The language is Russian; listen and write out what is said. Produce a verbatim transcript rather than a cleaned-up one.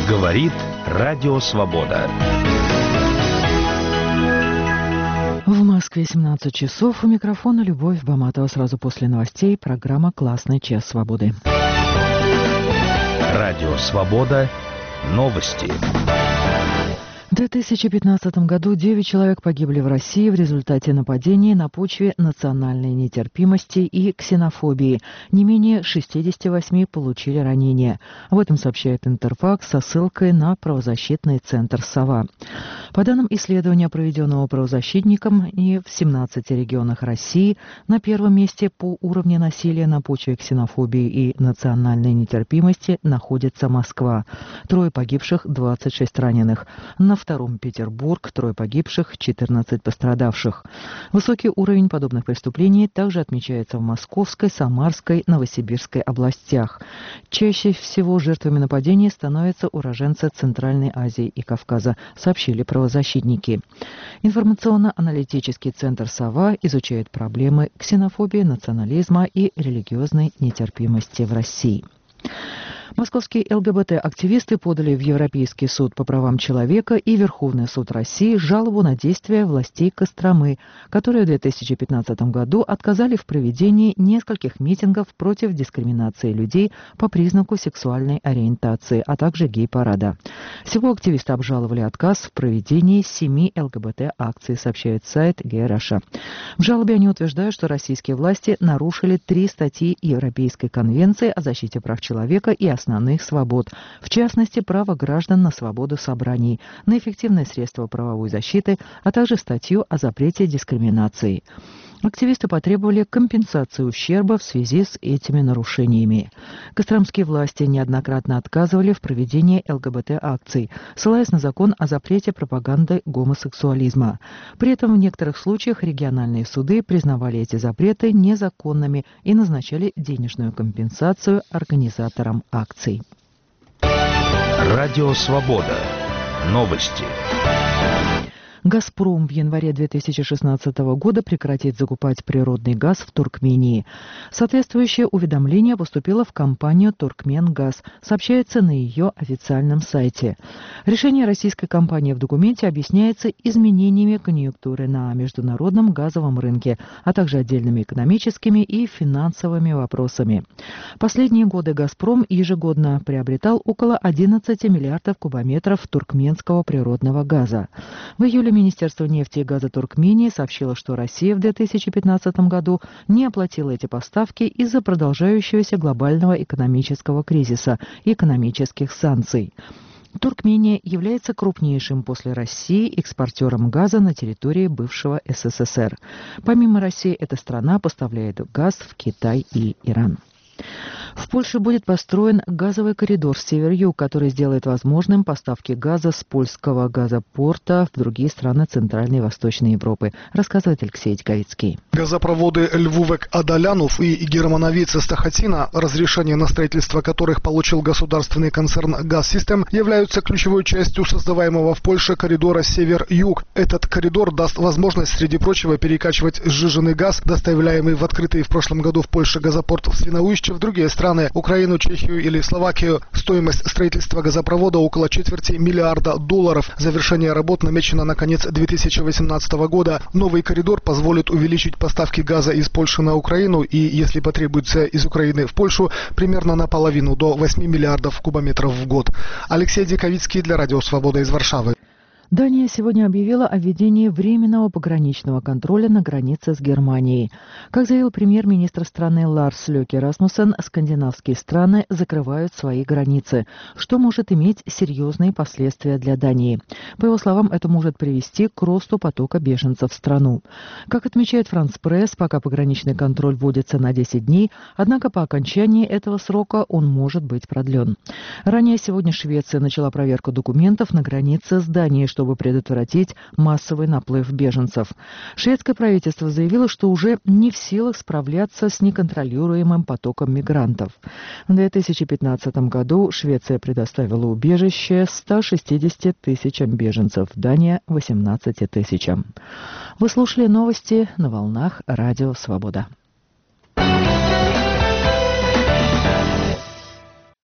Говорит Радио Свобода. В Москве семнадцать часов. У микрофона Любовь Баматова. Сразу после новостей программа «Классный час свободы». Радио Свобода. Новости. В две тысячи пятнадцатом году девять человек погибли в России в результате нападений на почве национальной нетерпимости и ксенофобии. Не менее шестьдесят восемь получили ранения. Об этом сообщает Интерфакс со ссылкой на правозащитный центр «Сова». По данным исследования, проведенного правозащитником, и в семнадцати регионах России на первом месте по уровню насилия на почве ксенофобии и национальной нетерпимости находится Москва. Трое погибших, двадцать шесть раненых. На втором Петербург, трое погибших, четырнадцать пострадавших. Высокий уровень подобных преступлений также отмечается в Московской, Самарской, Новосибирской областях. Чаще всего жертвами нападений становятся уроженцы Центральной Азии и Кавказа, сообщили правозащитники. Информационно-аналитический центр «Сова» изучает проблемы ксенофобии, национализма и религиозной нетерпимости в России. Московские ЛГБТ-активисты подали в Европейский суд по правам человека и Верховный суд России жалобу на действия властей Костромы, которые в две тысячи пятнадцатом году отказали в проведении нескольких митингов против дискриминации людей по признаку сексуальной ориентации, а также гей-парада. Всего активисты обжаловали отказ в проведении семи ЛГБТ-акций, сообщает сайт Гей Раша. В жалобе они утверждают, что российские власти нарушили три статьи Европейской конвенции о защите прав человека и основных свобод, в частности, право граждан на свободу собраний, на эффективное средство правовой защиты, а также статью о запрете дискриминации. Активисты потребовали компенсации ущерба в связи с этими нарушениями. Костромские власти неоднократно отказывали в проведении ЛГБТ-акций, ссылаясь на закон о запрете пропаганды гомосексуализма. При этом в некоторых случаях региональные суды признавали эти запреты незаконными и назначали денежную компенсацию организаторам акций. Радио Свобода. Новости. «Газпром» в январе две тысячи шестнадцатого года прекратит закупать природный газ в Туркмении. Соответствующее уведомление поступило в компанию «Туркменгаз», сообщается на ее официальном сайте. Решение российской компании в документе объясняется изменениями конъюнктуры на международном газовом рынке, а также отдельными экономическими и финансовыми вопросами. Последние годы «Газпром» ежегодно приобретал около одиннадцати миллиардов кубометров туркменского природного газа. В июле Министерство нефти и газа Туркмении сообщило, что Россия в две тысячи пятнадцатом году не оплатила эти поставки из-за продолжающегося глобального экономического кризиса и экономических санкций. Туркмения является крупнейшим после России экспортером газа на территории бывшего СССР. Помимо России, эта страна поставляет газ в Китай и Иран. В Польше будет построен газовый коридор север-юг, который сделает возможным поставки газа с польского газопорта в другие страны Центральной и Восточной Европы, рассказывает Алексей Дьковицкий. Газопроводы Львовек-Адалянов и Германовица-Стахатина, разрешение на строительство которых получил государственный концерн «Газсистем», являются ключевой частью создаваемого в Польше коридора север-юг. Этот коридор даст возможность, среди прочего, перекачивать сжиженный газ, доставляемый в открытый в прошлом году в Польше газопорт в Свиноujście, в другие страны, Украину, Чехию или Словакию. Стоимость строительства газопровода около четверти миллиарда долларов. Завершение работ намечено на конец две тысячи восемнадцатого года. Новый коридор позволит увеличить поставки газа из Польши на Украину и, если потребуется, из Украины в Польшу, примерно наполовину, до восьми миллиардов кубометров в год. Алексей Диковицкий для Радио Свобода из Варшавы. Дания сегодня объявила о введении временного пограничного контроля на границе с Германией. Как заявил премьер-министр страны Ларс Лёке Расмуссен, скандинавские страны закрывают свои границы, что может иметь серьезные последствия для Дании. По его словам, это может привести к росту потока беженцев в страну. Как отмечает Франс Пресс, пока пограничный контроль вводится на десять дней, однако по окончании этого срока он может быть продлен. Ранее сегодня Швеция начала проверку документов на границе с Данией, чтобы предотвратить массовый наплыв беженцев. Шведское правительство заявило, что уже не в силах справляться с неконтролируемым потоком мигрантов. В две тысячи пятнадцатом году Швеция предоставила убежище ста шестидесяти тысячам беженцев, Дания – восемнадцати тысячам. Вы слушали новости на волнах Радио Свобода.